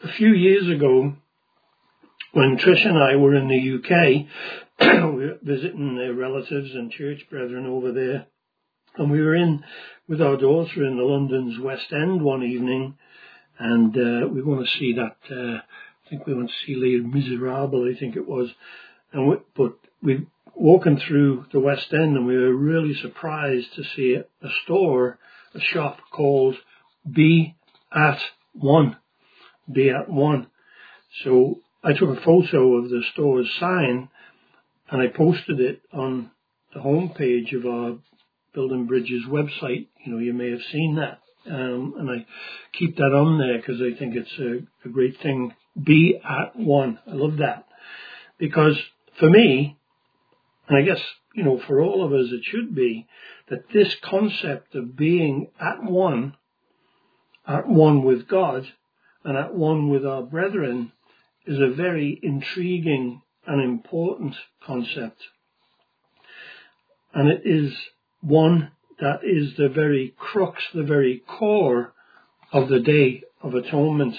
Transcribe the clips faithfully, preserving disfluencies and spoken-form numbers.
a few years ago, when Trish and I were in the U K, we were visiting their relatives and church brethren over there, and we were in with our daughter in the London's West End one evening, and uh, we want to see that, uh, I think we went to see Les Miserables, I think it was, and we, but we walking through the West End, and we were really surprised to see a, a store, a shop called Be At One. Be At One. So I took a photo of the store's sign and I posted it on the homepage of our Building Bridges website. You know, you may have seen that. Um, and I keep that on there because I think it's a, a great thing. Be at one. I love that. Because for me, and I guess, you know, for all of us it should be, that this concept of being at one, at one with God and at one with our brethren is a very intriguing and important concept. And it is one that is the very crux, the very core of the Day of Atonement.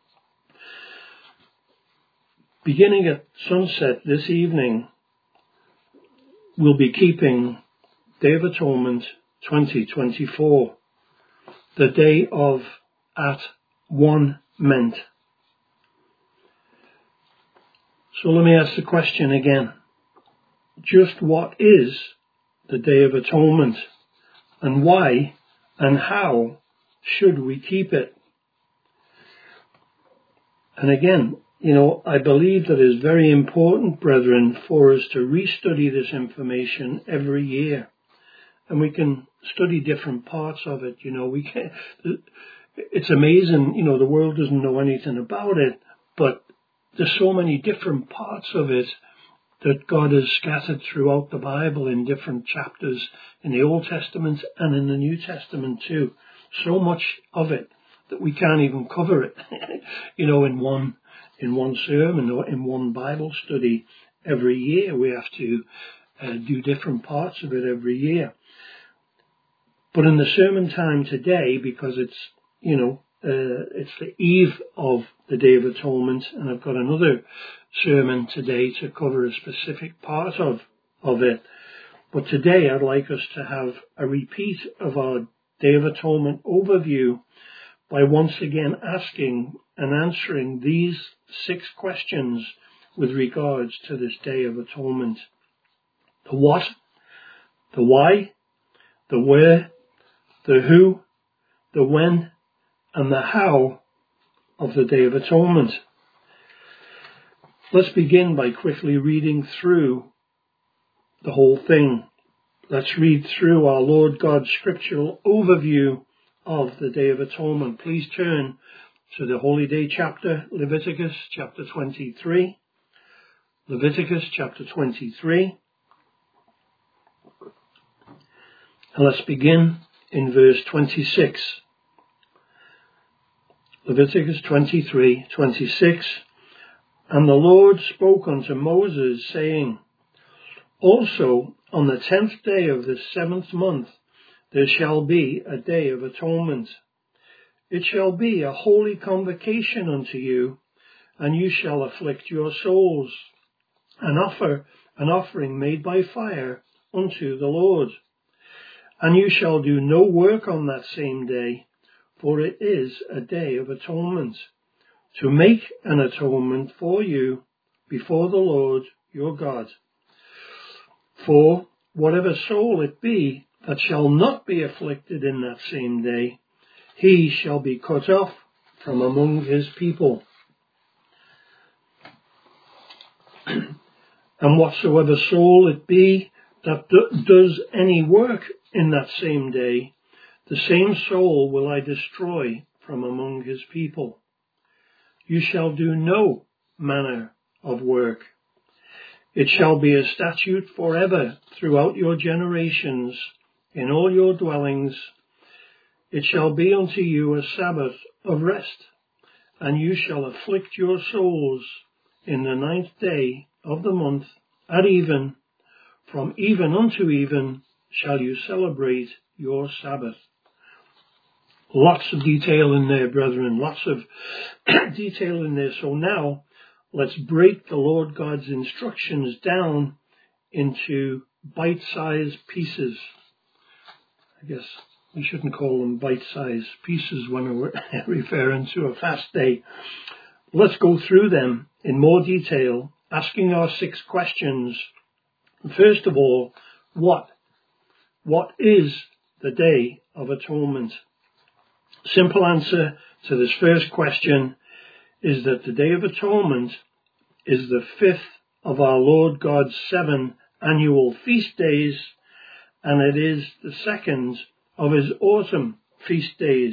Beginning at sunset this evening, we'll be keeping Day of Atonement twenty twenty-four, the Day of At One Meant. So let me ask the question again. Just what is the Day of Atonement, and why and how should we keep it? And again, you know, I believe that it is very important, brethren, for us to restudy this information every year. And we can study different parts of it. You know, we can, it's amazing, you know, the world doesn't know anything about it, but there's so many different parts of it that God has scattered throughout the Bible in different chapters in the Old Testament and in the New Testament too. So much of it that we can't even cover it, you know, in one in one sermon or in one Bible study every year. We have to uh, do different parts of it every year. But in the sermon time today, because it's, you know, uh, it's the eve of the Day of Atonement, and I've got another sermon today to cover a specific part of, of it. But today I'd like us to have a repeat of our Day of Atonement overview by once again asking and answering these six questions with regards to this Day of Atonement. The what, the why, the where, the who, the when, and the how of the Day of Atonement. Let's begin by quickly reading through the whole thing. Let's read through our Lord God's scriptural overview of the Day of Atonement. Please turn to the Holy Day chapter, Leviticus chapter twenty-three. Leviticus chapter twenty-three. And let's begin in verse twenty-six. Leviticus twenty-three, twenty-six. And the Lord spoke unto Moses, saying, Also on the tenth day of the seventh month there shall be a Day of Atonement. It shall be a holy convocation unto you, and you shall afflict your souls, and offer an offering made by fire unto the Lord. And you shall do no work on that same day, for it is a Day of Atonement, to make an atonement for you before the Lord your God. For whatever soul it be that shall not be afflicted in that same day, he shall be cut off from among his people. And whatsoever soul it be that do- does any work in that same day, the same soul will I destroy from among his people. You shall do no manner of work. It shall be a statute forever throughout your generations, in all your dwellings. It shall be unto you a Sabbath of rest, and you shall afflict your souls in the ninth day of the month at even. From even unto even shall you celebrate your Sabbath. Lots of detail in there, brethren, lots of detail in there. So now let's break the Lord God's instructions down into bite-sized pieces. I guess we shouldn't call them bite-sized pieces when we're referring to a fast day. Let's go through them in more detail, asking our six questions. First of all, what? What is the Day of Atonement? Simple answer to this first question is that the Day of Atonement is the fifth of our Lord God's seven annual feast days, and it is the second of his autumn feast days.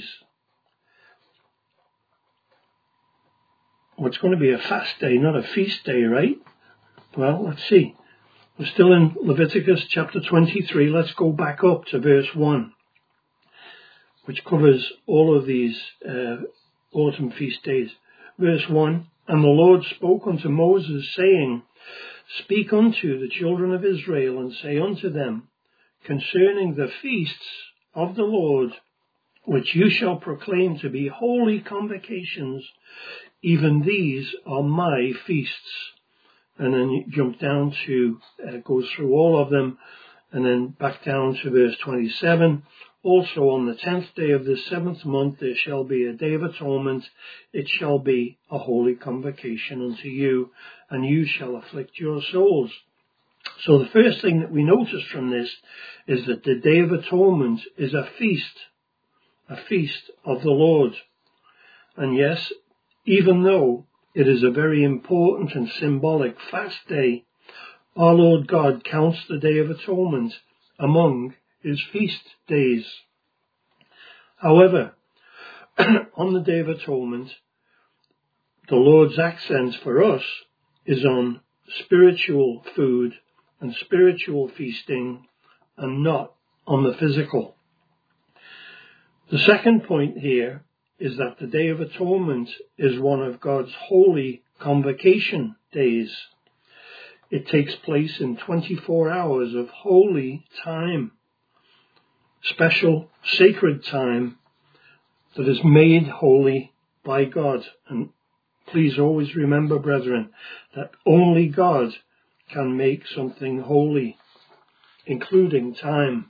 Well, it's going to be a fast day, not a feast day, right? Well, let's see. We're still in Leviticus chapter twenty-three. Let's go back up to verse one, which covers all of these uh, autumn feast days. Verse one, and the Lord spoke unto Moses, saying, Speak unto the children of Israel, and say unto them, concerning the feasts of the Lord, which you shall proclaim to be holy convocations, even these are my feasts. And then you jump down to, uh, goes through all of them, and then back down to verse twenty-seven. Also on the tenth day of the seventh month there shall be a day of atonement. It shall be a holy convocation unto you, and you shall afflict your souls. So the first thing that we notice from this is that the Day of Atonement is a feast, a feast of the Lord. And yes, even though it is a very important and symbolic fast day, our Lord God counts the Day of Atonement among his feast days. However, on the Day of Atonement, the Lord's accent for us is on spiritual food and spiritual feasting, and not on the physical. The second point here is that the Day of Atonement is one of God's holy convocation days. It takes place in twenty-four hours of holy time, special sacred time that is made holy by God. And please always remember, brethren, that only God can make something holy, including time.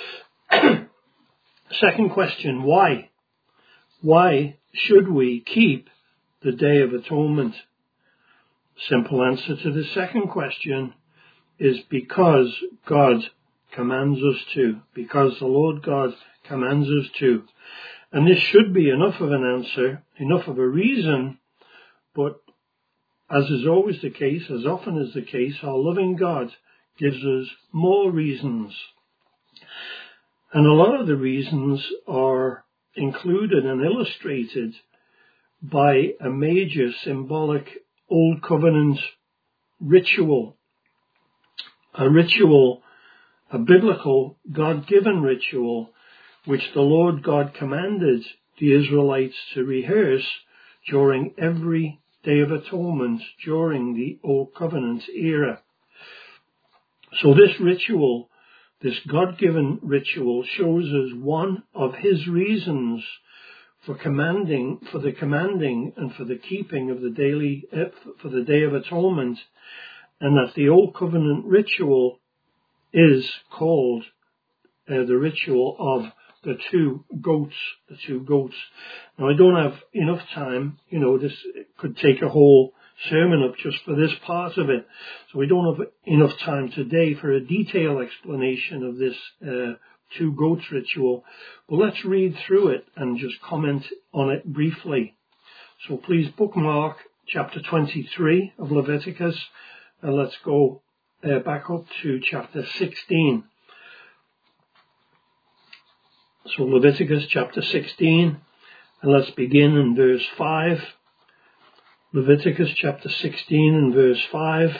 Second question, why? Why should we keep the Day of Atonement? Simple answer to the second question is because God commands us to, because the Lord God commands us to. And this should be enough of an answer, enough of a reason, but as is always the case, as often is the case, our loving God gives us more reasons. And a lot of the reasons are included and illustrated by a major symbolic Old Covenant ritual, a ritual, a biblical God-given ritual, which the Lord God commanded the Israelites to rehearse during every Day of Atonement during the Old Covenant era. So this ritual, this God-given ritual, shows us one of his reasons for commanding, for the commanding and for the keeping of the daily, uh, for the Day of Atonement, and that the Old Covenant ritual is called uh, the ritual of the two goats, the two goats. Now, I don't have enough time, you know, this could take a whole sermon up just for this part of it. So we don't have enough time today for a detailed explanation of this uh, two goats ritual. But let's read through it and just comment on it briefly. So please bookmark chapter twenty-three of Leviticus, and let's go uh, back up to chapter sixteen. So Leviticus chapter sixteen, and let's begin in verse five. Leviticus chapter sixteen and verse five.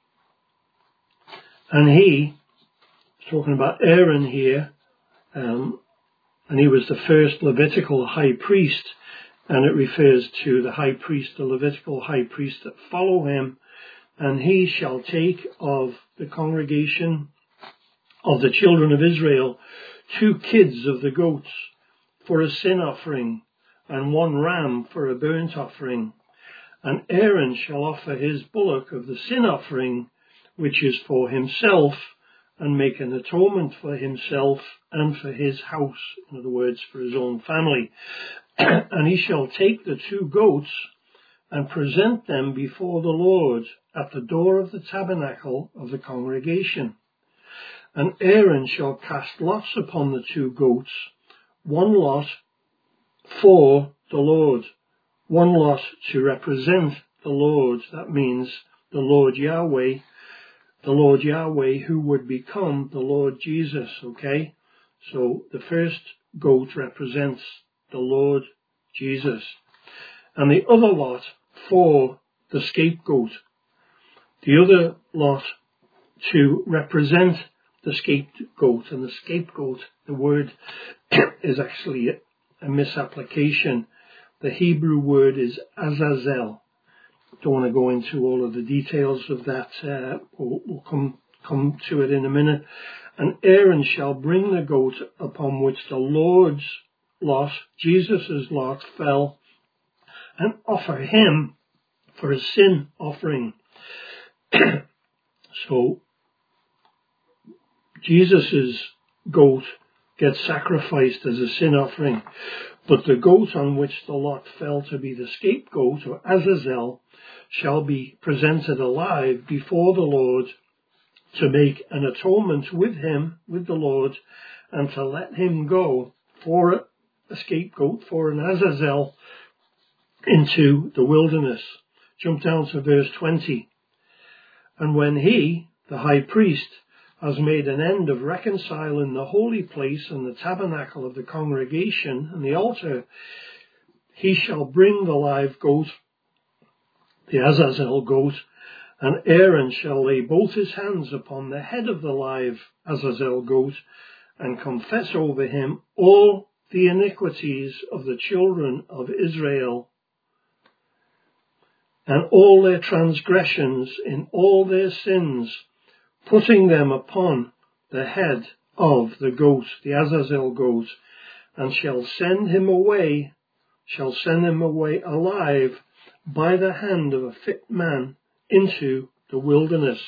And he, talking about Aaron here, um, and he was the first Levitical high priest, and it refers to the high priest, the Levitical high priest that follow him, and he shall take of the congregation of the children of Israel two kids of the goats, for a sin offering, and one ram for a burnt offering. And Aaron shall offer his bullock of the sin offering, which is for himself, and make an atonement for himself and for his house, in other words, for his own family. And he shall take the two goats and present them before the Lord at the door of the tabernacle of the congregation. And Aaron shall cast lots upon the two goats, one lot for the Lord, one lot to represent the Lord. That means the Lord Yahweh, the Lord Yahweh who would become the Lord Jesus, okay? So the first goat represents the Lord Jesus. And the other lot for the scapegoat. The other lot to represent the scapegoat. And the scapegoat, the word is actually a misapplication. The Hebrew word is Azazel. Don't want to go into all of the details of that. Uh, we'll, we'll come come to it in a minute. And Aaron shall bring the goat upon which the Lord's lot, Jesus' lot, fell, and offer him for a sin offering. So Jesus' goat gets sacrificed as a sin offering, but the goat on which the lot fell to be the scapegoat, or Azazel, shall be presented alive before the Lord to make an atonement with him, with the Lord, and to let him go for a scapegoat, for an Azazel, into the wilderness. Jump down to verse twenty. And when he, the high priest, has made an end of reconciling the holy place and the tabernacle of the congregation and the altar, he shall bring the live goat, the Azazel goat, and Aaron shall lay both his hands upon the head of the live Azazel goat and confess over him all the iniquities of the children of Israel and all their transgressions in all their sins, putting them upon the head of the goat, the Azazel goat, and shall send him away, shall send him away alive by the hand of a fit man into the wilderness.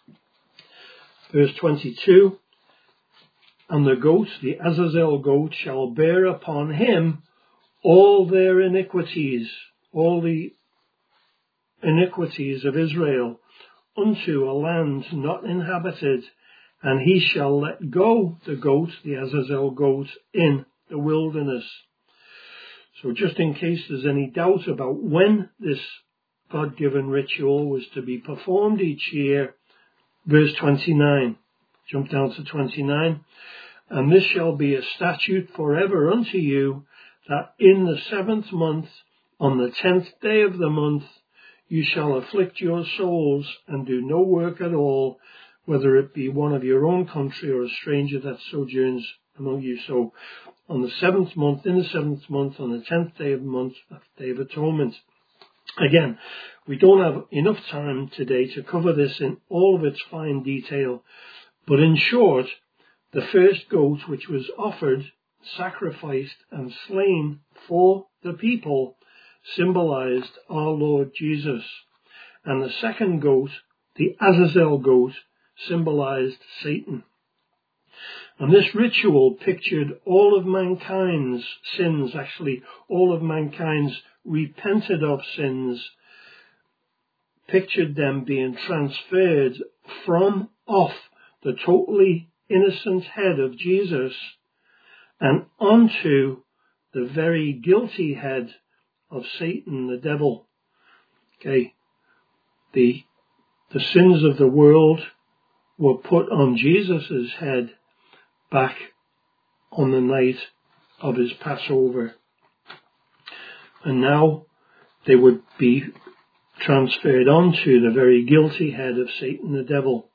Verse twenty-two, and the goat, the Azazel goat, shall bear upon him all their iniquities, all the iniquities of Israel, unto a land not inhabited, and he shall let go the goat, the Azazel goat, in the wilderness. So just in case there's any doubt about when this God-given ritual was to be performed each year, verse twenty-nine, jump down to twenty-nine, and this shall be a statute forever unto you, that in the seventh month, on the tenth day of the month, you shall afflict your souls and do no work at all, whether it be one of your own country or a stranger that sojourns among you. So on the seventh month, in the seventh month, on the tenth day of the month, Day of Atonement. Again, we don't have enough time today to cover this in all of its fine detail, but in short, the first goat which was offered, sacrificed and slain for the people symbolized our Lord Jesus, and the second goat, the Azazel goat, symbolized Satan. And this ritual pictured all of mankind's sins, actually all of mankind's repented of sins, pictured them being transferred from off the totally innocent head of Jesus and onto the very guilty head of Satan, the devil. Okay, the the sins of the world were put on Jesus' head back on the night of his Passover. And now they would be transferred onto the very guilty head of Satan, the devil.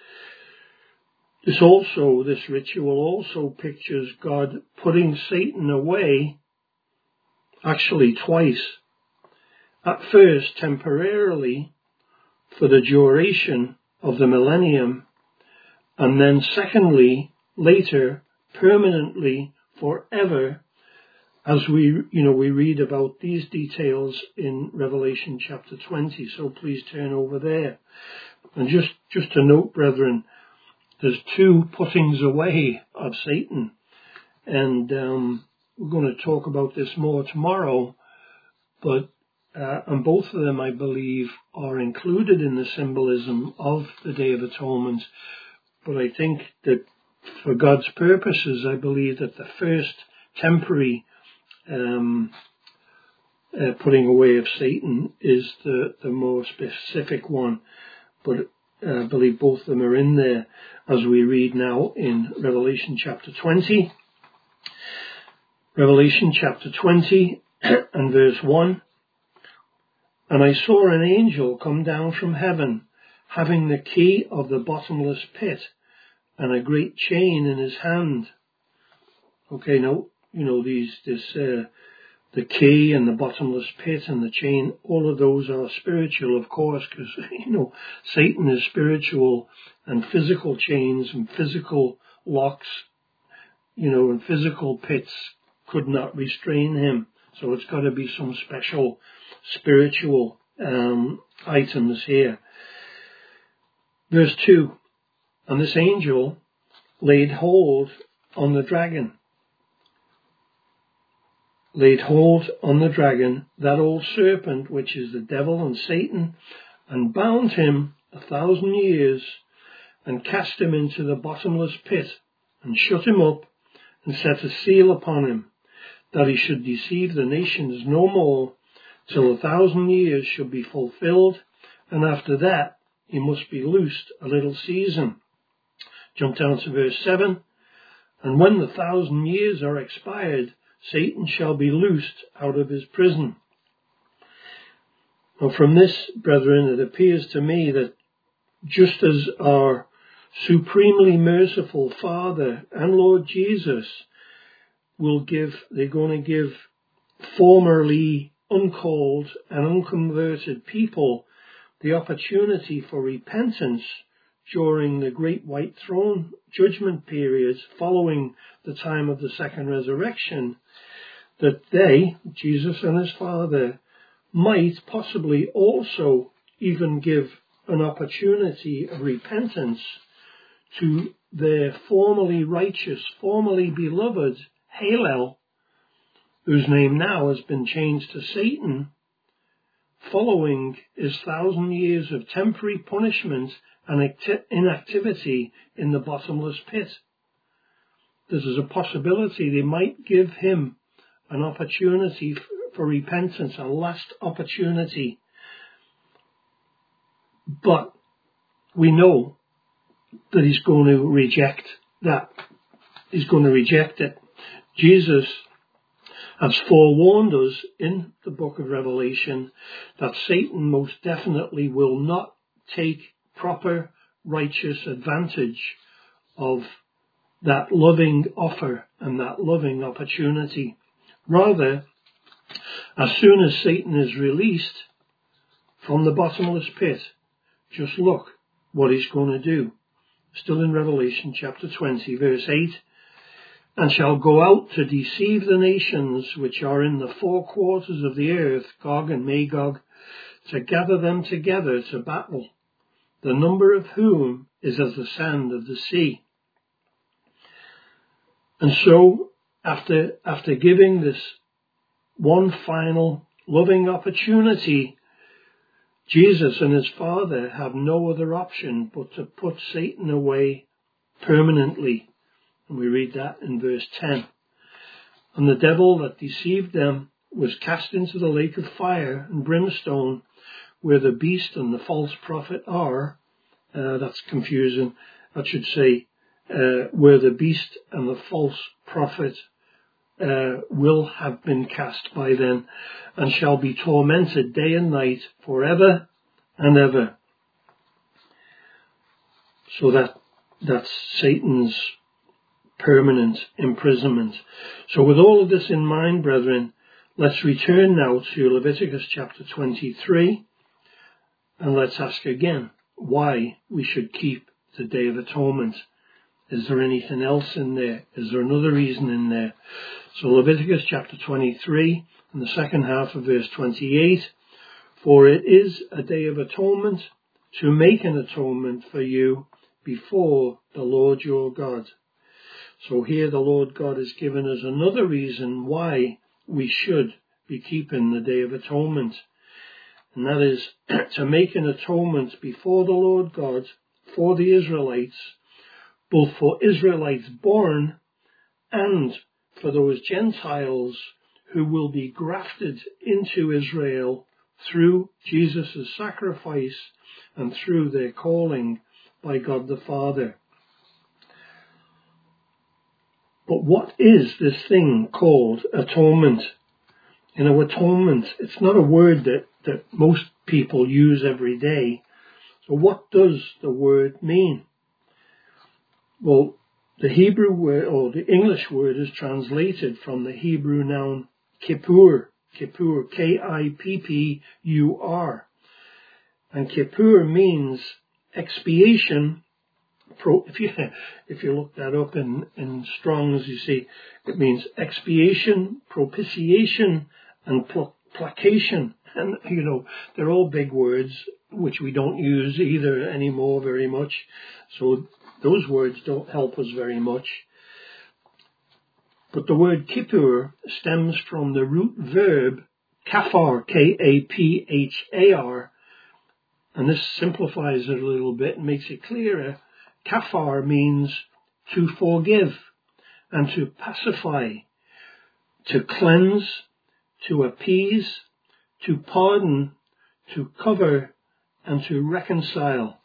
This also, this ritual also pictures God putting Satan away, actually twice. At first, temporarily, for the duration of the millennium, and then secondly, later, permanently, forever, as we, you know, we read about these details in Revelation chapter twenty. So please turn over there. And just, just to note, brethren, there's two puttings away of Satan. And um, we're going to talk about this more tomorrow. But uh, and both of them, I believe, are included in the symbolism of the Day of Atonement. But I think that for God's purposes, I believe that the first temporary um, uh, putting away of Satan is the, the more specific one. But uh, I believe both of them are in there as we read now in Revelation chapter twenty. Revelation chapter twenty and verse one. And I saw an angel come down from heaven, having the key of the bottomless pit and a great chain in his hand. Okay, now, you know, these, this, uh, the key and the bottomless pit and the chain, all of those are spiritual, of course, because, you know, Satan is spiritual, and physical chains and physical locks, you know, and physical pits could not restrain him. So it's got to be some special spiritual um, items here. Verse two, and this angel laid hold on the dragon, laid hold on the dragon, that old serpent, which is the devil and Satan, and bound him a thousand years, and cast him into the bottomless pit, and shut him up, and set a seal upon him, that he should deceive the nations no more, till a thousand years should be fulfilled, and after that he must be loosed a little season. Jump down to verse seven. And when the thousand years are expired, Satan shall be loosed out of his prison. Now from this, brethren, it appears to me that just as our supremely merciful Father and Lord Jesus will give, they're going to give formerly uncalled and unconverted people the opportunity for repentance during the great white throne judgment periods following the time of the second resurrection, that they, Jesus and his Father, might possibly also even give an opportunity of repentance to their formerly righteous, formerly beloved Halel, whose name now has been changed to Satan, following his thousand years of temporary punishment and inactivity in the bottomless pit. This is a possibility. They might give him an opportunity for repentance, a last opportunity. But we know that he's going to reject that. He's going to reject it. Jesus has forewarned us in the book of Revelation that Satan most definitely will not take proper righteous advantage of that loving offer and that loving opportunity. Rather, as soon as Satan is released from the bottomless pit, just look what he's going to do. Still in Revelation chapter twenty, verse eight. And shall go out to deceive the nations which are in the four quarters of the earth, Gog and Magog, to gather them together to battle, the number of whom is as the sand of the sea. And so, after, after giving this one final loving opportunity, Jesus and his Father have no other option but to put Satan away permanently. And we read that in verse ten. And the devil that deceived them was cast into the lake of fire and brimstone, where the beast and the false prophet are. Uh, that's confusing. I should say, uh, where the beast and the false prophet uh, will have been cast by them, and shall be tormented day and night forever and ever. So that that's Satan's permanent imprisonment. So with all of this in mind, brethren, let's return now to Leviticus chapter twenty-three, and let's ask again why we should keep the Day of Atonement. Is there anything else in there? Is there another reason in there? So Leviticus chapter twenty-three and the second half of verse twenty-eight, for it is a day of atonement to make an atonement for you before the Lord your God. So here the Lord God has given us another reason why we should be keeping the Day of Atonement. And that is to make an atonement before the Lord God for the Israelites, both for Israelites born and for those Gentiles who will be grafted into Israel through Jesus' sacrifice and through their calling by God the Father. But what is this thing called atonement? You know, atonement, it's not a word that, that most people use every day. So what does the word mean? Well, the Hebrew word, or the English word, is translated from the Hebrew noun kippur, kippur, K I P P U R. And kippur means expiation. Pro, if you if you look that up in, in Strong's, you see it means expiation, propitiation, and pl- placation. And, you know, they're all big words which we don't use either anymore very much. So those words don't help us very much. But the word kippur stems from the root verb kafar, K A P H A R. And this simplifies it a little bit and makes it clearer. Kafar means to forgive and to pacify, to cleanse, to appease, to pardon, to cover, and to reconcile.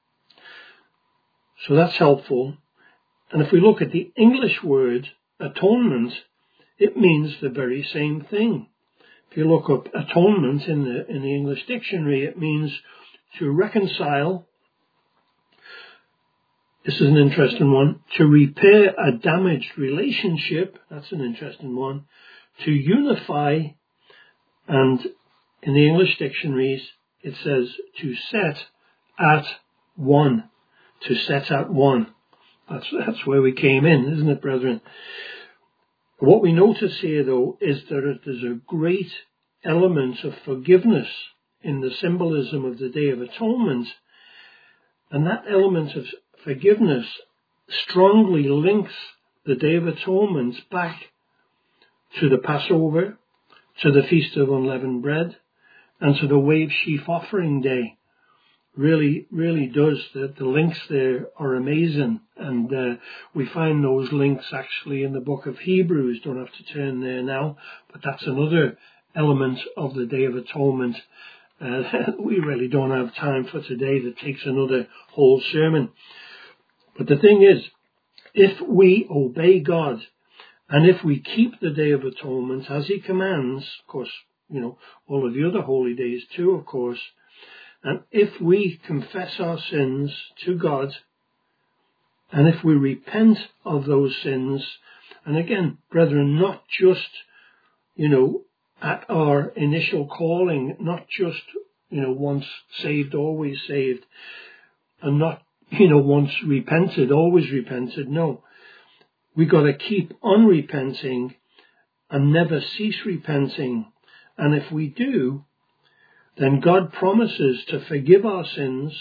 So that's helpful. And if we look at the English word atonement, it means the very same thing. If you look up atonement in the, in the English dictionary, it means to reconcile. This is an interesting one. To repair a damaged relationship. That's an interesting one. To unify. And in the English dictionaries, it says to set at one. To set at one. That's, that's where we came in, isn't it, brethren? What we notice here, though, is that there's a great element of forgiveness in the symbolism of the Day of Atonement. And that element of forgiveness strongly links the Day of Atonement back to the Passover, to the Feast of Unleavened Bread, and to the Wave Sheaf Offering Day. Really, really does. The, the links there are amazing. And uh, we find those links actually in the book of Hebrews. Don't have to turn there now, but that's another element of the Day of Atonement. Uh, we really don't have time for today. That takes another whole sermon. But the thing is, if we obey God, and if we keep the Day of Atonement as He commands, of course, you know, all of the other holy days too, of course, and if we confess our sins to God, and if we repent of those sins, and again, brethren, not just, you know, at our initial calling, not just, you know, once saved, always saved, and not, you know, once repented, always repented. No, we got to keep on repenting and never cease repenting. And if we do, then God promises to forgive our sins,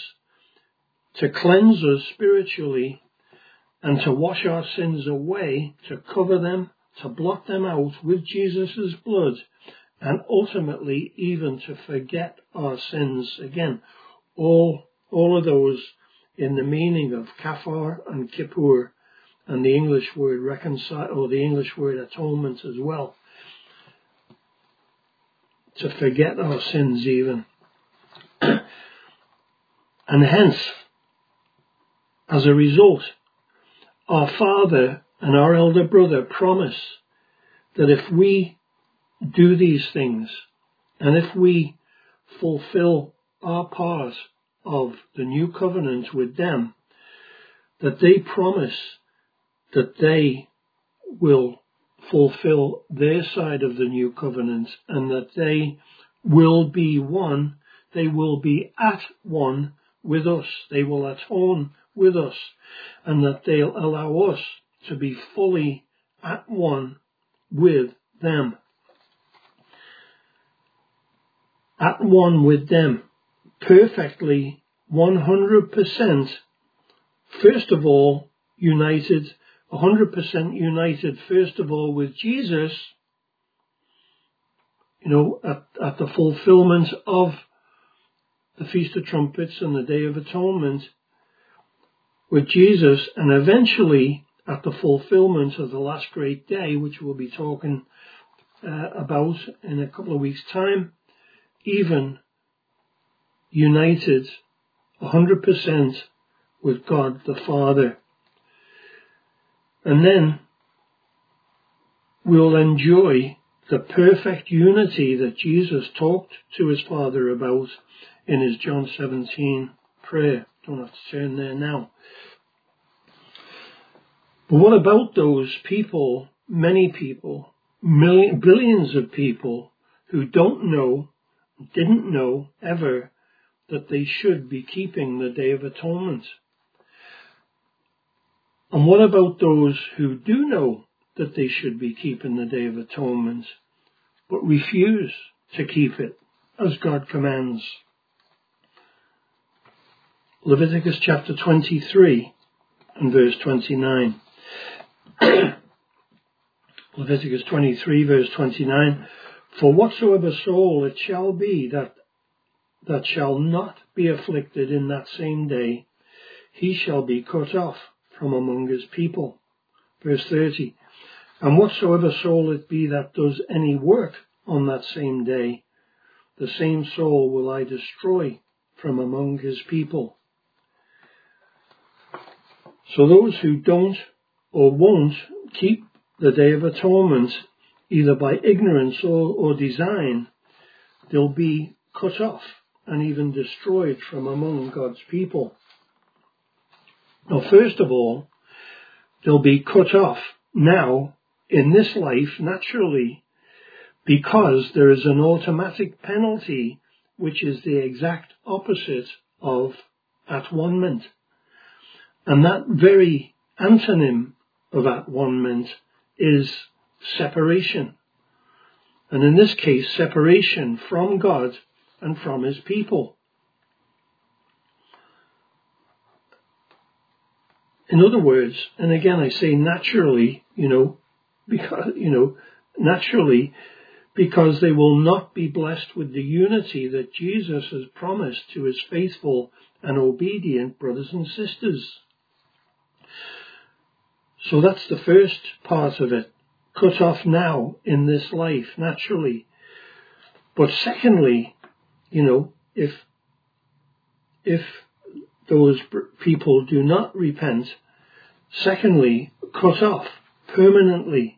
to cleanse us spiritually, and to wash our sins away, to cover them, to blot them out with Jesus' blood, and ultimately even to forget our sins. Again, all, all of those in the meaning of kafar and kippur, and the English word reconcile, or the English word atonement as well. To forget our sins even. And hence, as a result, our father and our elder brother promise that if we do these things, and if we fulfill our part of the new covenant with them, that they promise that they will fulfill their side of the new covenant, and that they will be one, they will be at one with us. They will atone with us, and that they'll allow us to be fully at one with them. At one with them, perfectly, one hundred percent, first of all, united, one hundred percent united, first of all, with Jesus, you know, at, at the fulfillment of the Feast of Trumpets and the Day of Atonement, with Jesus, and eventually at the fulfillment of the last great day, which we'll be talking uh, about in a couple of weeks' time, even united one hundred percent with God the Father. And then we'll enjoy the perfect unity that Jesus talked to his Father about in his John seventeen prayer. Don't have to turn there now. But what about those people, many people, million, billions of people who don't know, didn't know ever that they should be keeping the Day of Atonement? And what about those who do know that they should be keeping the Day of Atonement, but refuse to keep it as God commands? Leviticus chapter twenty-three and verse twenty-nine. Leviticus twenty-three verse twenty-nine. For whatsoever soul it shall be that that shall not be afflicted in that same day, he shall be cut off from among his people. Verse thirty. And whatsoever soul it be that does any work on that same day, the same soul will I destroy from among his people. So those who don't or won't keep the Day of Atonement, either by ignorance or, or design, they'll be cut off and even destroyed from among God's people. Now, first of all, they'll be cut off now in this life naturally, because there is an automatic penalty which is the exact opposite of at-one-ment. And that very antonym of at-one-ment is separation. And in this case, separation from God and from his people. In other words, and again I say naturally, you know, because, you know, naturally, because they will not be blessed with the unity that Jesus has promised to his faithful and obedient brothers and sisters. So that's the first part of it. Cut off now in this life, naturally. But secondly, you know, if if those people do not repent, secondly, cut off permanently.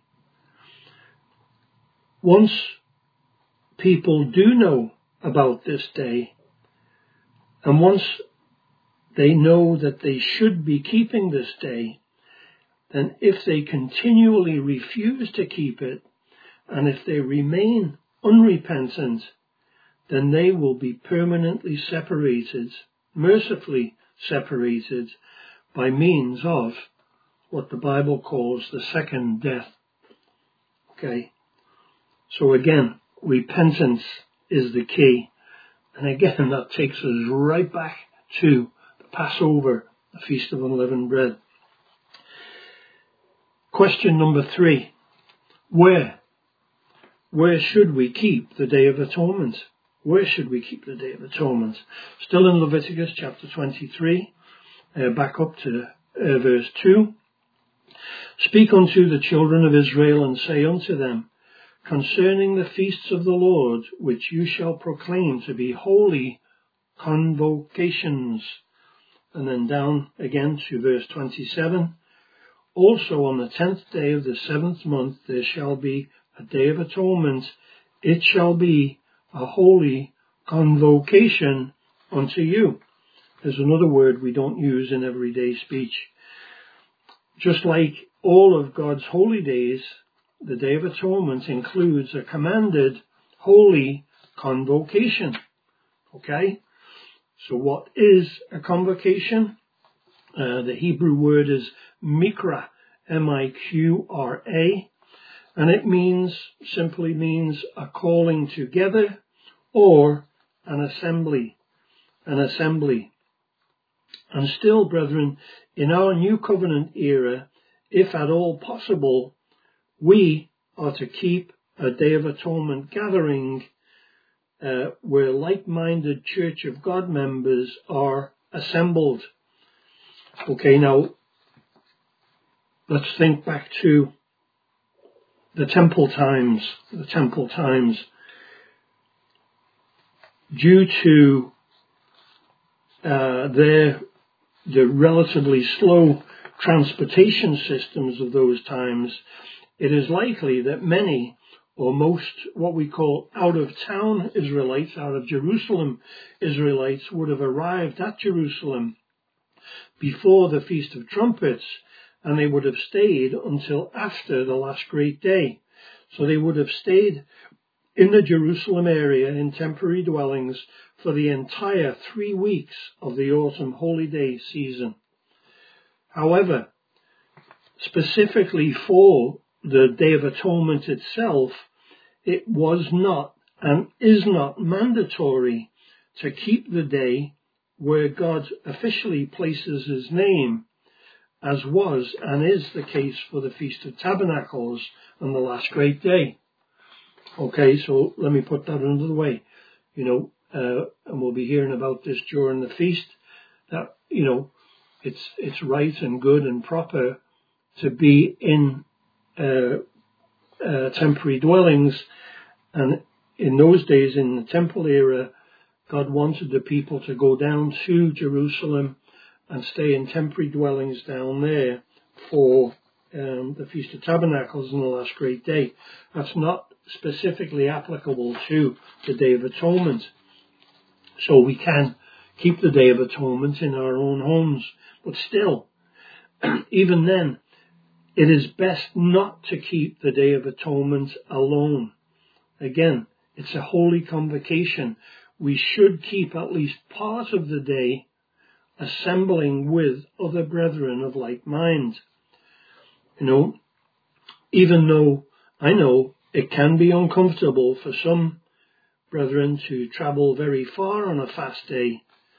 Once people do know about this day, and once they know that they should be keeping this day, then if they continually refuse to keep it, and if they remain unrepentant, then they will be permanently separated, mercifully separated, by means of what the Bible calls the second death. Okay? So again, repentance is the key. And again, that takes us right back to the Passover, the Feast of Unleavened Bread. Question number three. Where? Where should we keep the Day of Atonement? Where should we keep the Day of Atonement? Still in Leviticus chapter twenty-three, uh, back up to uh, verse two. Speak unto the children of Israel and say unto them, concerning the feasts of the Lord, which you shall proclaim to be holy convocations. And then down again to verse twenty-seven. Also on the tenth day of the seventh month there shall be a day of atonement. It shall be a holy convocation unto you. There's another word we don't use in everyday speech. Just like all of God's holy days, the Day of Atonement includes a commanded holy convocation. Okay? So what is a convocation? Uh, the Hebrew word is mikra, M I Q R A, and it means, simply means a calling together or an assembly, an assembly. And still, brethren, in our New Covenant era, if at all possible, we are to keep a Day of Atonement gathering uh, where like-minded Church of God members are assembled. Okay, now let's think back to the temple times, the temple times. Due to uh, their the relatively slow transportation systems of those times, it is likely that many or most what we call out-of-town Israelites, out of Jerusalem Israelites, would have arrived at Jerusalem before the Feast of Trumpets, and they would have stayed until after the last great day. So they would have stayed in the Jerusalem area in temporary dwellings for the entire three weeks of the autumn holy day season. However, specifically for the Day of Atonement itself, it was not and is not mandatory to keep the day where God officially places his name, as was and is the case for the Feast of Tabernacles on the last great day. Okay, so let me put that another way. You know, uh, and we'll be hearing about this during the feast, that, you know, it's it's right and good and proper to be in uh, uh, temporary dwellings. And in those days, in the temple era, God wanted the people to go down to Jerusalem and stay in temporary dwellings down there for um, the Feast of Tabernacles on the last great day. That's not specifically applicable to the Day of Atonement. So we can keep the Day of Atonement in our own homes. But still, even then, it is best not to keep the Day of Atonement alone. Again, it's a holy convocation. We should keep at least part of the day assembling with other brethren of like mind. You know, even though I know it can be uncomfortable for some brethren to travel very far on a fast day,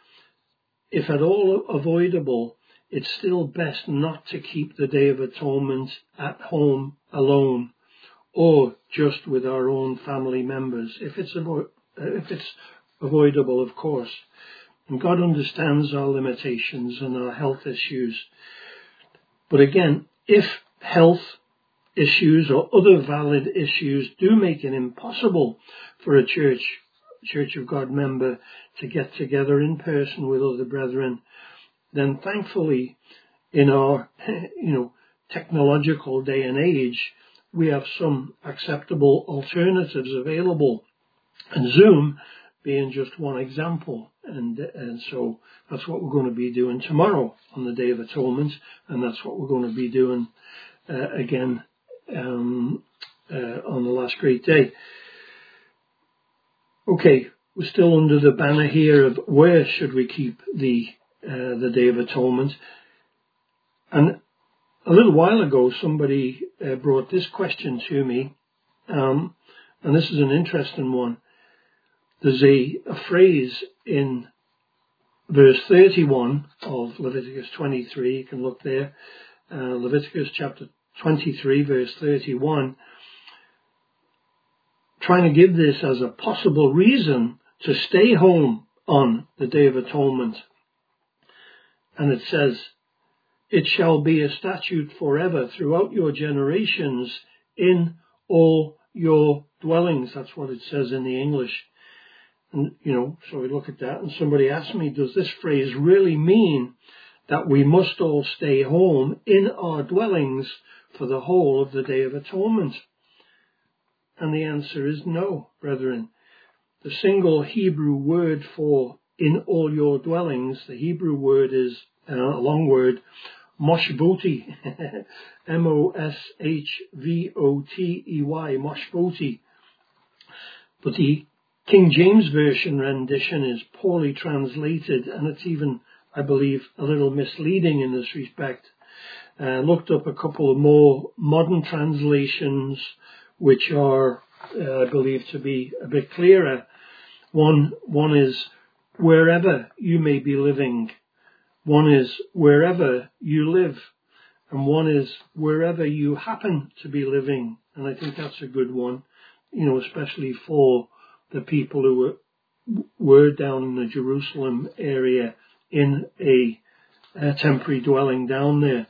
if at all avoidable, it's still best not to keep the Day of Atonement at home alone or just with our own family members, if it's avo- if it's avoidable, of course. And God understands our limitations and our health issues. But again, if health issues or other valid issues do make it impossible for a church, Church of God member to get together in person with other brethren, then thankfully in our, you know, technological day and age, we have some acceptable alternatives available. And Zoom being just one example. And, and so that's what we're going to be doing tomorrow on the Day of Atonement. And that's what we're going to be doing uh, again um, uh, on the last great day. Okay, we're still under the banner here of where should we keep the uh, the Day of Atonement. And a little while ago, somebody uh, brought this question to me, um, and this is an interesting one. There's a, a phrase in verse thirty-one of Leviticus twenty-three. You can look there. Uh, Leviticus chapter twenty-three, verse thirty-one. Trying to give this as a possible reason to stay home on the Day of Atonement. And it says, "It shall be a statute forever throughout your generations in all your dwellings." That's what it says in the English. And, you know, so we look at that and somebody asked me, does this phrase really mean that we must all stay home in our dwellings for the whole of the Day of Atonement? And the answer is no, brethren. The single Hebrew word for in all your dwellings, the Hebrew word is uh, a long word, moshboti, M O S H V O T E Y, moshboti. But the King James Version rendition is poorly translated, and it's even I believe, a little misleading in this respect. I uh, looked up a couple of more modern translations, which are, uh, I believe, to be a bit clearer. One, one is wherever you may be living. One is wherever you live. And one is wherever you happen to be living. And I think that's a good one, you know, especially for the people who were, were down in the Jerusalem area in a, a temporary dwelling down there.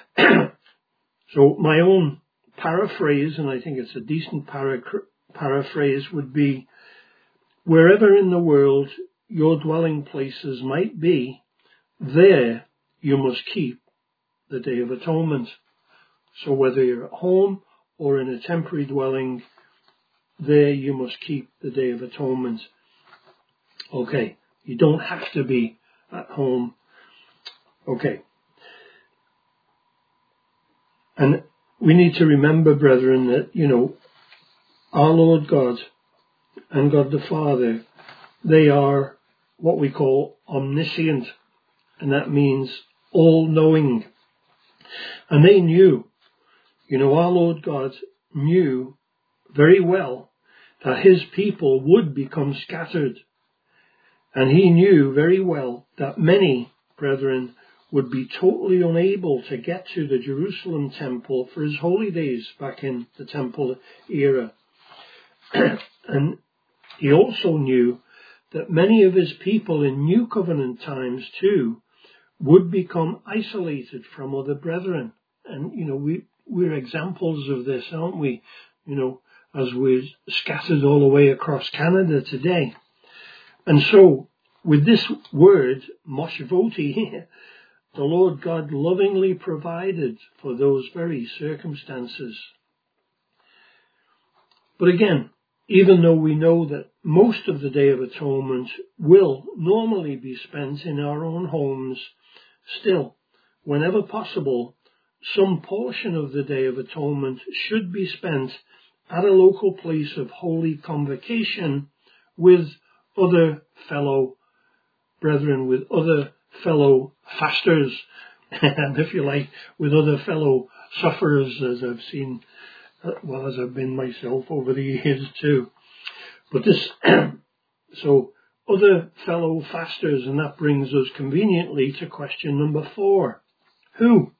So my own paraphrase, and I think it's a decent para- paraphrase, would be, wherever in the world your dwelling places might be, there you must keep the Day of Atonement. So whether you're at home or in a temporary dwelling, there you must keep the Day of Atonement. Okay, you don't have to be at home. Okay. And we need to remember, brethren, that, you know, our Lord God and God the Father, they are what we call omniscient, and that means all-knowing. And they knew, you know, our Lord God knew very well that his people would become scattered. And he knew very well that many, brethren, would be totally unable to get to the Jerusalem temple for his holy days back in the temple era. And he also knew that many of his people in New Covenant times too would become isolated from other brethren. And, you know, we, we're examples of this, aren't we? You know, as we're scattered all the way across Canada today. And so, with this word, moshvoti, the Lord God lovingly provided for those very circumstances. But again, even though we know that most of the Day of Atonement will normally be spent in our own homes, still, whenever possible, some portion of the Day of Atonement should be spent at a local place of holy convocation with other fellow brethren, with other fellow fasters, and if you like, with other fellow sufferers, as I've seen, well, as I've been myself over the years too. But this, so other fellow fasters, and that brings us conveniently to question number four. Who?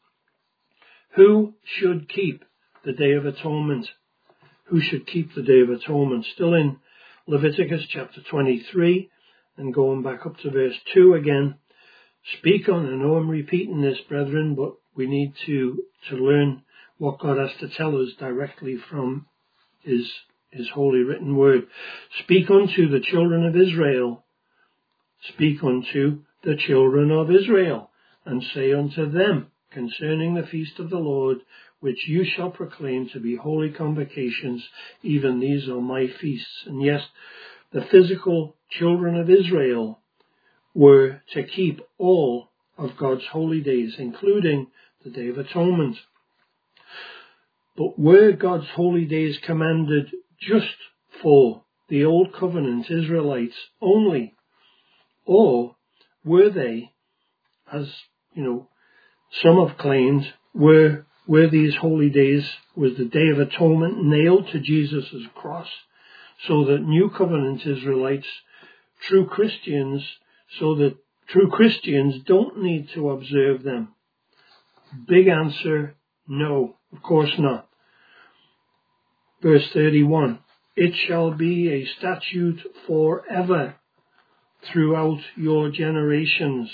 Who should keep the Day of Atonement? Who should keep the Day of Atonement? Still in Leviticus chapter twenty-three, and going back up to verse two again. Speak on, I know I'm repeating this, brethren, but we need to, to learn what God has to tell us directly from his, his holy written word. Speak unto the children of Israel. Speak unto the children of Israel, and say unto them concerning the feast of the Lord, which you shall proclaim to be holy convocations, even these are my feasts. And yes, the physical children of Israel were to keep all of God's holy days, including the Day of Atonement. But were God's holy days commanded just for the Old Covenant Israelites only? Or were they, as, you know, some have claimed, were, were these holy days, was the Day of Atonement nailed to Jesus' cross, so that New Covenant Israelites, true Christians, so that true Christians don't need to observe them? Big answer, no, of course not. Verse thirty-one, it shall be a statute forever throughout your generations.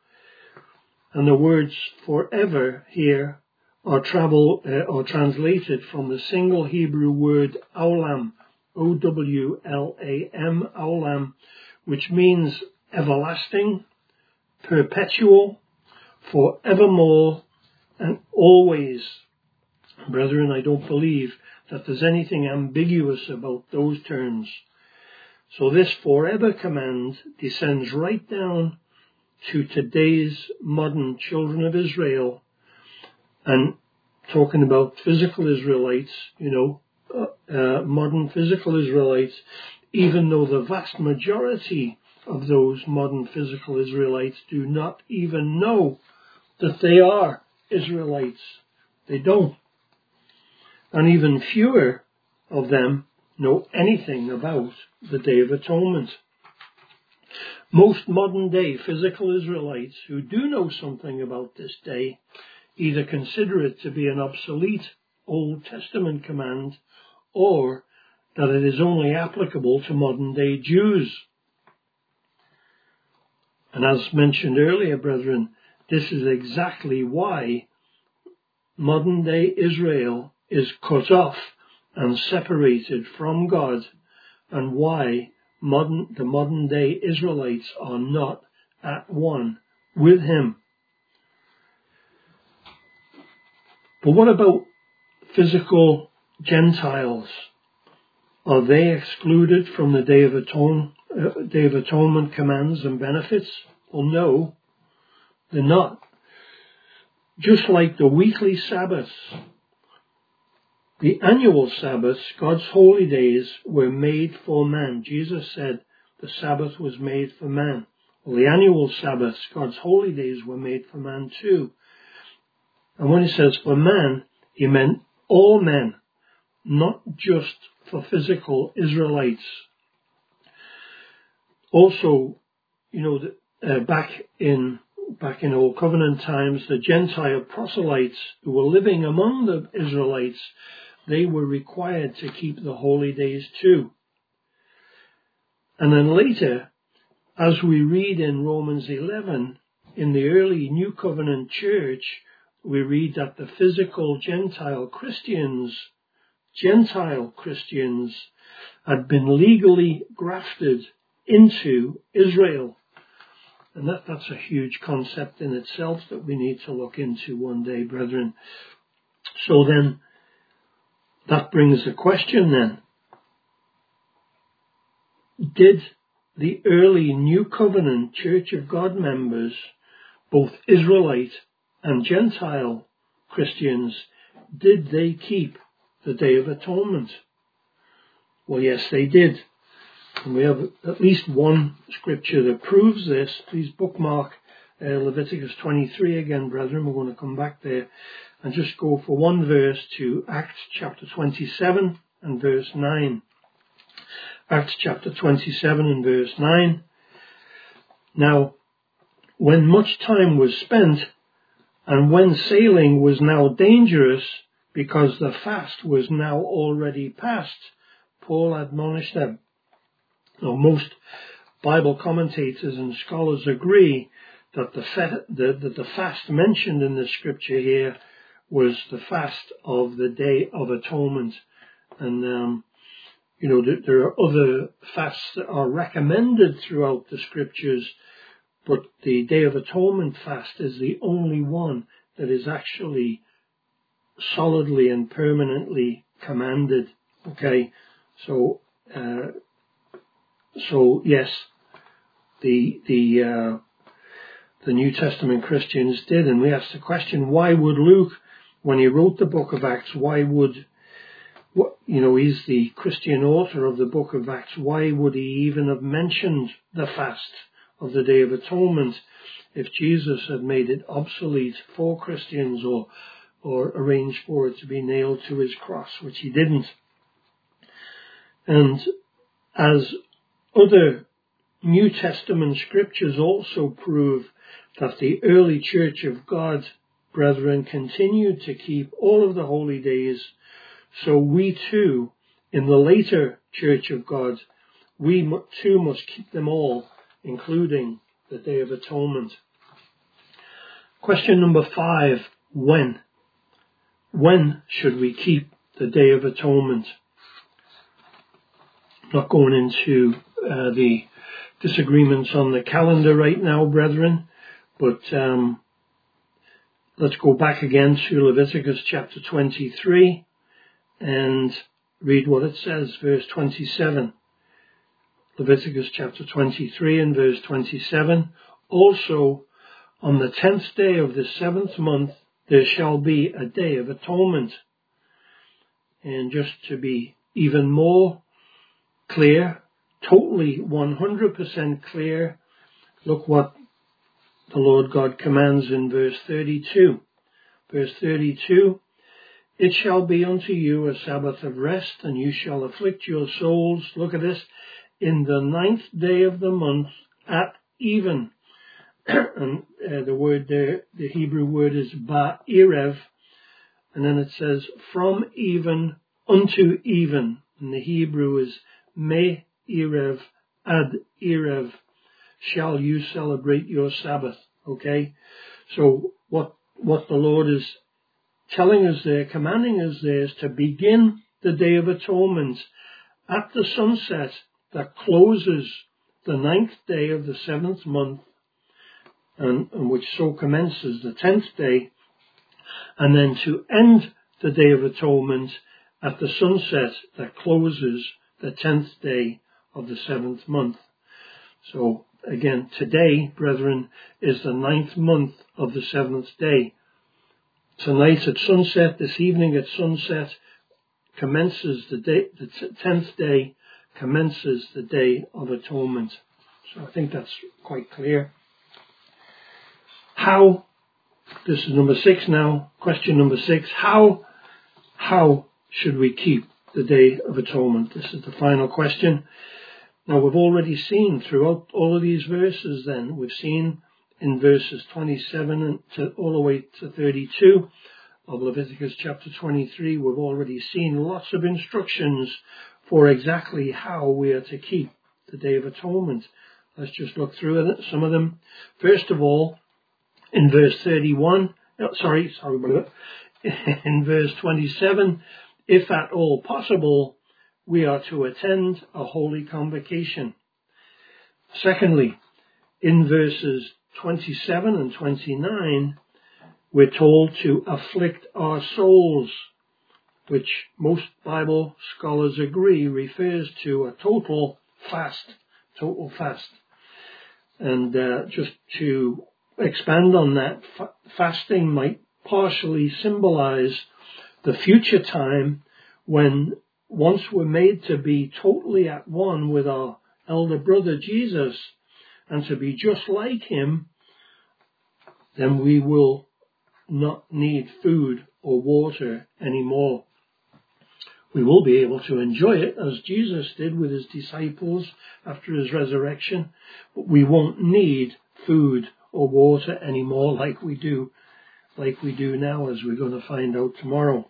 And the words forever here are, travel, uh, are translated from the single Hebrew word olam, O W L A M, olam, which means everlasting, perpetual, forevermore, and always. Brethren, I don't believe that there's anything ambiguous about those terms. So this forever command descends right down to today's modern children of Israel, and talking about physical Israelites, you know, uh, uh, modern physical Israelites, even though the vast majority of those modern physical Israelites do not even know that they are Israelites. They don't. And even fewer of them know anything about the Day of Atonement. Most modern day physical Israelites who do know something about this day either consider it to be an obsolete Old Testament command or that it is only applicable to modern day Jews. And as mentioned earlier, brethren, this is exactly why modern day Israel is cut off and separated from God, and why modern, the modern day Israelites are not at one with Him. But what about physical Gentiles? Are they excluded from the Day of, Atone, uh, Day of Atonement commands and benefits? Well, no, they're not. Just like the weekly Sabbaths, the annual Sabbaths, God's holy days, were made for man. Jesus said the Sabbath was made for man. Well, the annual Sabbaths, God's holy days, were made for man too. And when he says for man, he meant all men, not just for physical Israelites. Also, you know, uh, back in back in Old Covenant times, the Gentile proselytes who were living among the Israelites, they were required to keep the holy days too. And then later, as we read in Romans eleven, in the early New Covenant church, we read that the physical Gentile Christians, Gentile Christians, had been legally grafted into Israel. And that, that's a huge concept in itself that we need to look into one day, brethren. So then, that brings a question then. Did the early New Covenant Church of God members, both Israelite and Gentile Christians, did they keep the Day of Atonement? Well, yes, they did. And we have at least one scripture that proves this. Please bookmark uh, Leviticus twenty-three again, brethren. We're going to come back there and just go for one verse to Acts chapter twenty-seven and verse nine. Acts chapter twenty-seven and verse nine. Now, when much time was spent, and when sailing was now dangerous, because the fast was now already past, Paul admonished them. Now, most Bible commentators and scholars agree that the, fa- the, the, the fast mentioned in the scripture here was the fast of the Day of Atonement. And, um, you know, th- there are other fasts that are recommended throughout the scriptures, but the Day of Atonement fast is the only one that is actually solidly and permanently commanded. Okay, so uh, so yes, the the uh, the New Testament Christians did, and we asked the question: why would Luke, when he wrote the book of Acts, why would what you know he's the Christian author of the book of Acts? Why would he even have mentioned the fast of the Day of Atonement if Jesus had made it obsolete for Christians or or arranged for it to be nailed to his cross, which he didn't? And as other New Testament scriptures also prove that the early Church of God, brethren, continued to keep all of the holy days, so we too, in the later Church of God, we too must keep them all, including the Day of Atonement. Question number five, when? When should we keep the Day of Atonement? I'm not going into uh, the disagreements on the calendar right now, brethren, but um, let's go back again to Leviticus chapter twenty-three and read what it says, verse twenty-seven. Leviticus chapter twenty-three and verse twenty-seven. Also, on the tenth day of the seventh month, there shall be a Day of Atonement. And just to be even more clear, totally one hundred percent clear. Look what the Lord God commands in verse thirty-two. Verse thirty-two, it shall be unto you a Sabbath of rest, and you shall afflict your souls. Look at this. In the ninth day of the month at even. And uh, the word there, the Hebrew word is ba-erev. And then it says from even unto even. And the Hebrew is me-erev ad-erev. Shall you celebrate your Sabbath? Okay. So what, what the Lord is telling us there, commanding us there, is to begin the Day of Atonement at the sunset that closes the ninth day of the seventh month, and, and which so commences the tenth day, and then to end the Day of Atonement at the sunset that closes the tenth day of the seventh month. So again, today, brethren, is the ninth month of the seventh day. Tonight at sunset, this evening at sunset, commences the day, the tenth day, commences the Day of Atonement. So I think that's quite clear. How, this is number six now, question number six, how, how should we keep the Day of Atonement? This is the final question. Now we've already seen throughout all of these verses then, we've seen in verses twenty-seven to all the way to thirty-two of Leviticus chapter twenty-three, we've already seen lots of instructions for exactly how we are to keep the Day of Atonement. Let's just look through some of them. First of all, in verse thirty-one, oh, sorry, sorry, in verse twenty-seven, if at all possible, we are to attend a holy convocation. Secondly, in verses twenty-seven and twenty-nine, we're told to afflict our souls, which most Bible scholars agree refers to a total fast, total fast. And uh, just to expand on that, fa- fasting might partially symbolize the future time when, once we're made to be totally at one with our elder brother Jesus and to be just like him, then we will not need food or water anymore. We will be able to enjoy it as Jesus did with his disciples after his resurrection, but we won't need food or water anymore like we do, like we do now, as we're going to find out tomorrow.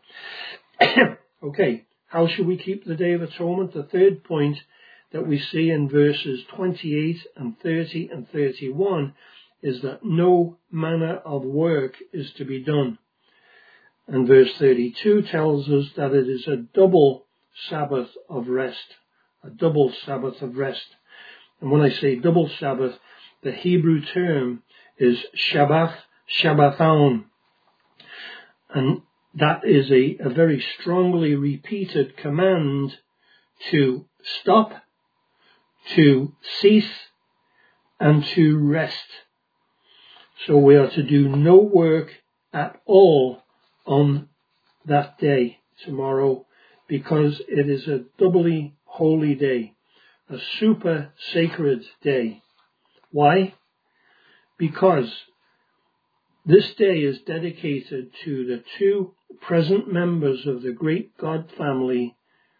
Okay, how should we keep the Day of Atonement? The third point that we see in verses twenty-eight and thirty and thirty-one is that no manner of work is to be done. And verse thirty-two tells us that it is a double Sabbath of rest, a double Sabbath of rest. And when I say double Sabbath, the Hebrew term is Shabbat, Shabbathon. And that is a, a very strongly repeated command to stop, to cease, and to rest. So we are to do no work at all on that day, tomorrow, because it is a doubly holy day, a super sacred day. Why? Because this day is dedicated to the two present members of the great God family,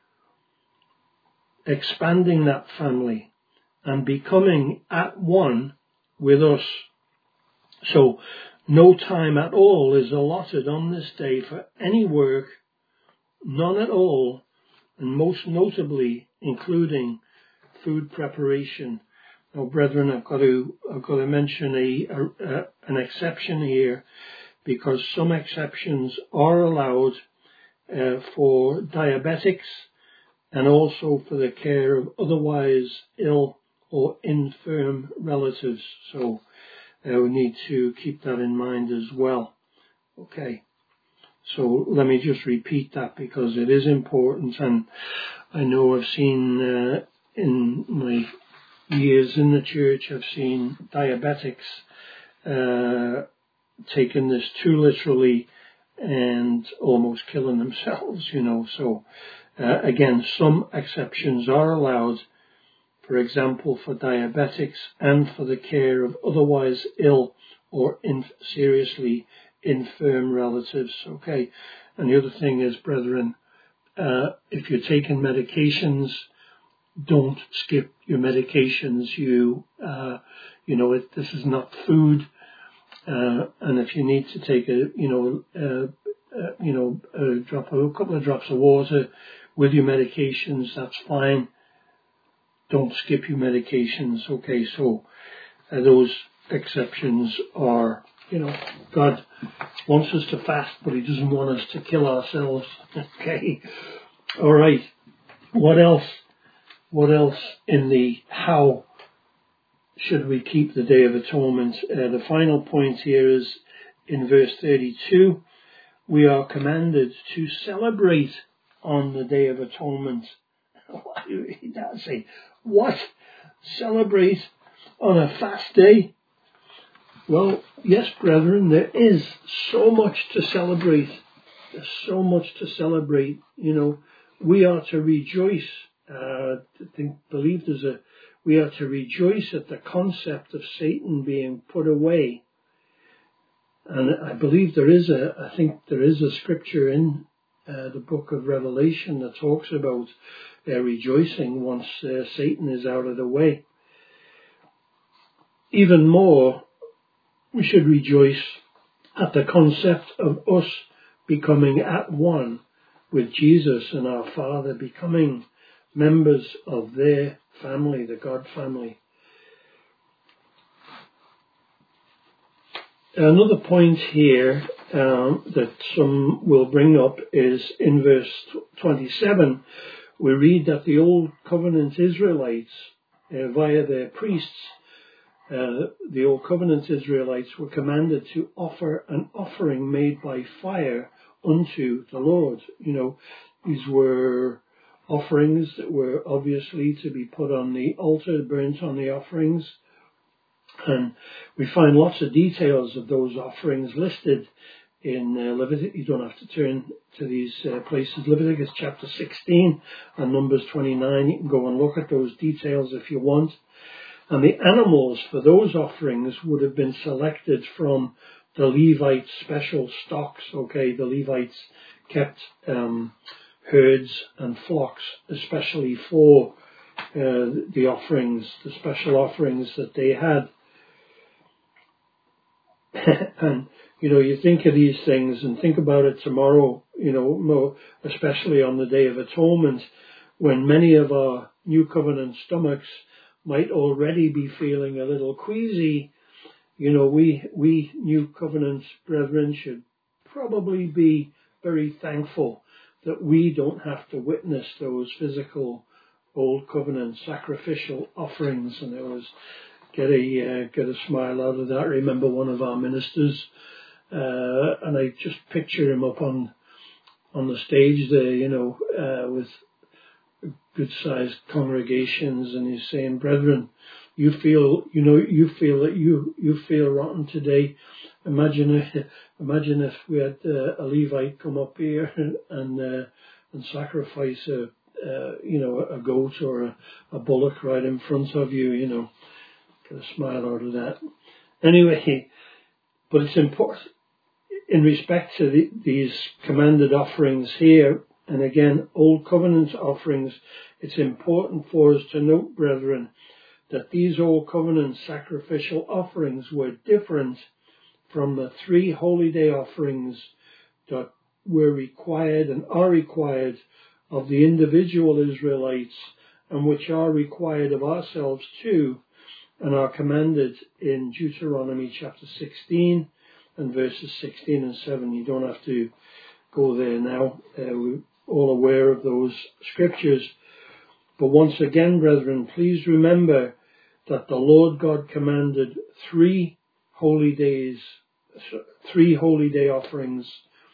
expanding that family and becoming at one with us. So no time at all is allotted on this day for any work, none at all, and most notably including food preparation. Now, brethren, I've got to I've got to mention a, a, a an exception here, because some exceptions are allowed uh, for diabetics and also for the care of otherwise ill or infirm relatives. So Uh, we need to keep that in mind as well. Okay, so let me just repeat that because it is important, and I know I've seen uh, in my years in the church, I've seen diabetics uh, taking this too literally and almost killing themselves, you know. So uh, again, some exceptions are allowed for example, for diabetics and for the care of otherwise ill or in seriously infirm relatives. Okay. And the other thing is, brethren, uh, if you're taking medications, don't skip your medications. You, uh, you know, it, this is not food. Uh, and if you need to take a, you know, uh, uh, you know, a drop, a couple of drops of water with your medications, that's fine. Don't skip your medications. Okay, so uh, those exceptions are, you know, God wants us to fast, but He doesn't want us to kill ourselves. Okay, all right. What else? What else in the how should we keep the Day of Atonement? Uh, the final point here is in verse thirty-two. We are commanded to celebrate on the Day of Atonement. Why do we not say, what? Celebrate on a fast day? Well, yes, brethren, there is so much to celebrate. There's so much to celebrate. You know, we are to rejoice. Uh, I think, believe there's a, we are to rejoice at the concept of Satan being put away. And I believe there is a, I think there is a scripture in uh, the book of Revelation that talks about uh, rejoicing once uh, Satan is out of the way. Even more, we should rejoice at the concept of us becoming at one with Jesus and our Father, becoming members of their family, the God family. Another point here um, that some will bring up is in verse twenty-seven, we read that the Old Covenant Israelites, uh, via their priests, uh, the Old Covenant Israelites were commanded to offer an offering made by fire unto the Lord. You know, these were offerings that were obviously to be put on the altar, burnt on the offerings. And we find lots of details of those offerings listed in uh, Leviticus. You don't have to turn to these uh, places. Leviticus chapter sixteen and Numbers twenty-nine. You can go and look at those details if you want. And the animals for those offerings would have been selected from the Levites' special stocks. Okay, the Levites kept um, herds and flocks, especially for uh, the offerings, the special offerings that they had. And, you know, you think of these things and think about it tomorrow, you know, more, especially on the Day of Atonement, when many of our New Covenant stomachs might already be feeling a little queasy. You know, we, we New Covenant brethren should probably be very thankful that we don't have to witness those physical Old Covenant sacrificial offerings. And there was get a uh, get a smile out of that. I remember one of our ministers, uh, and I just picture him up on on the stage there, you know, uh, with good-sized congregations, and he's saying, "Brethren, you feel, you know, you feel that you you feel rotten today. Imagine if imagine if we had uh, a Levite come up here and uh, and sacrifice a uh, you know a goat or a, a bullock right in front of you, you know." Get a smile out of that. Anyway, but it's important in respect to the, these commanded offerings here, and again, Old Covenant offerings, it's important for us to note, brethren, that these Old Covenant sacrificial offerings were different from the three holy day offerings that were required and are required of the individual Israelites, and which are required of ourselves too, and are commanded in Deuteronomy chapter sixteen and verses sixteen and seven. You don't have to go there now. Uh, we're all aware of those scriptures. But once again, brethren, please remember that the Lord God commanded three holy days, three holy day offerings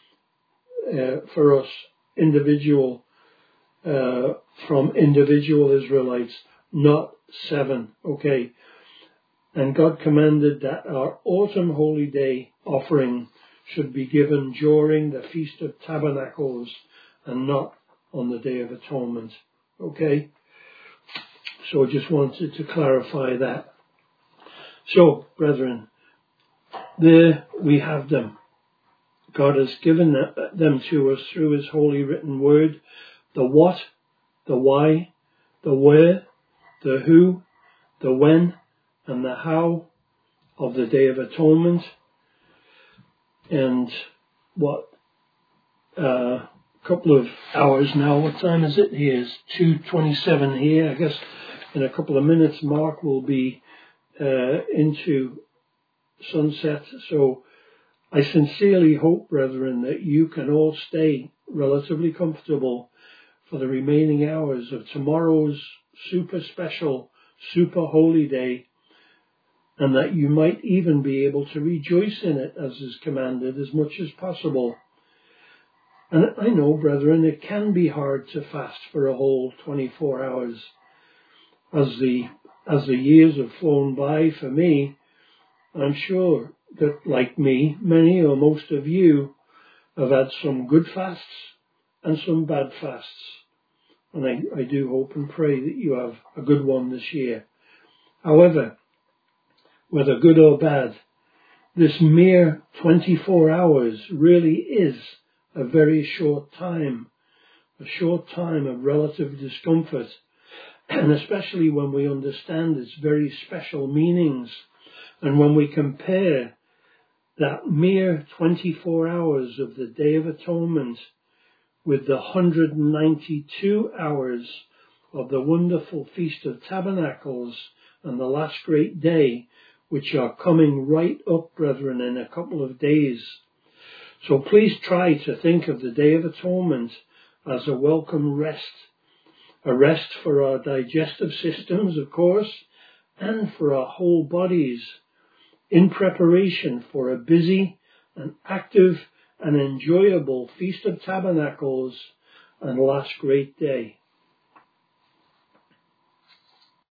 uh, for us, individual, uh, from individual Israelites, not seven. Okay. And God commanded that our autumn holy day offering should be given during the Feast of Tabernacles and not on the Day of Atonement. Okay? So I just wanted to clarify that. So, brethren, there we have them. God has given them to us through his holy written word, the what, the why, the where, the who, the when, and the how of the Day of Atonement. And what, a uh, couple of hours now, what time is it here? It's two twenty-seven here. I guess in a couple of minutes Mark will be uh, into sunset. So I sincerely hope, brethren, that you can all stay relatively comfortable for the remaining hours of tomorrow's super special, super holy day, and that you might even be able to rejoice in it as is commanded as much as possible. And I know, brethren, it can be hard to fast for a whole twenty-four hours. As the, as the years have flown by for me, I'm sure that, like me, many or most of you have had some good fasts and some bad fasts. And I, I do hope and pray that you have a good one this year. However, whether good or bad, this mere twenty-four hours really is a very short time, a short time of relative discomfort, and especially when we understand its very special meanings, and when we compare that mere twenty-four hours of the Day of Atonement with the one hundred ninety-two hours of the wonderful Feast of Tabernacles and the last great day, which are coming right up, brethren, in a couple of days. So please try to think of the Day of Atonement as a welcome rest, a rest for our digestive systems, of course, and for our whole bodies, in preparation for a busy and active and enjoyable Feast of Tabernacles and last great day.